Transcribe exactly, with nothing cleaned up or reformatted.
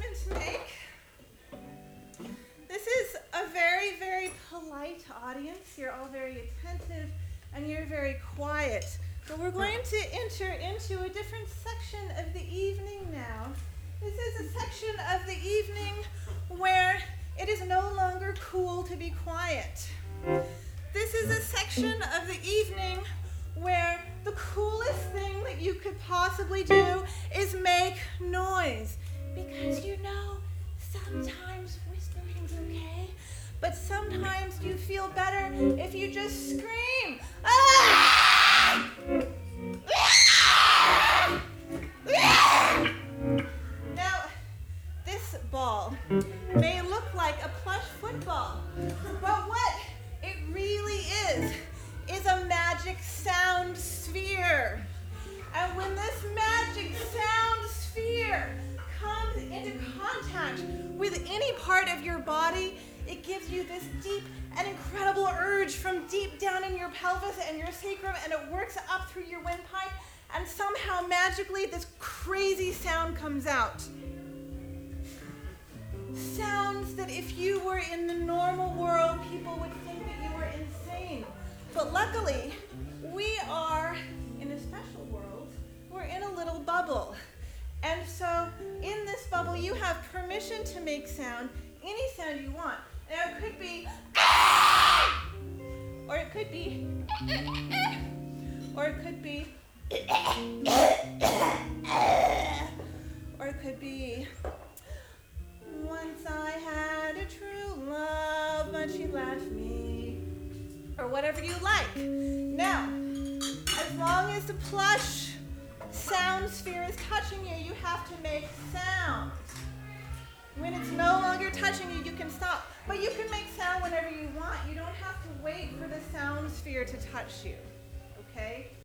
movement to make. This is a very, very polite audience. You're all very attentive and you're very quiet. But we're going to enter into a different section of the evening now. This is a section of the evening where it is no longer cool to be quiet. This is a section of the evening where the coolest thing that you could possibly do is make noise. Because you know, sometimes whispering's okay, but sometimes you feel better if you just scream. Ah! Now, this ball may look like a plush football, but what it really is, is a magic sound sphere. And when this magic sound sphere comes into contact with any part of your body, it gives you this deep and incredible urge from deep down in your pelvis and your sacrum, and it works up through your windpipe, and somehow magically this crazy sound comes out. Sounds that if you were in the normal world, people would think that you were insane. But luckily, we are in a special world. We're in a little bubble. And so in this bubble, you have permission to make sound, any sound you want. Now it could be, or it could be, or it could be, or it could be, once I had a true love, but she left me, or whatever you like. Now, as long as the plush sound sphere is touching you, you have to make sound. When it's no longer touching you, you can stop. But you can make sound whenever you want. You don't have to wait for the sound sphere to touch you, okay?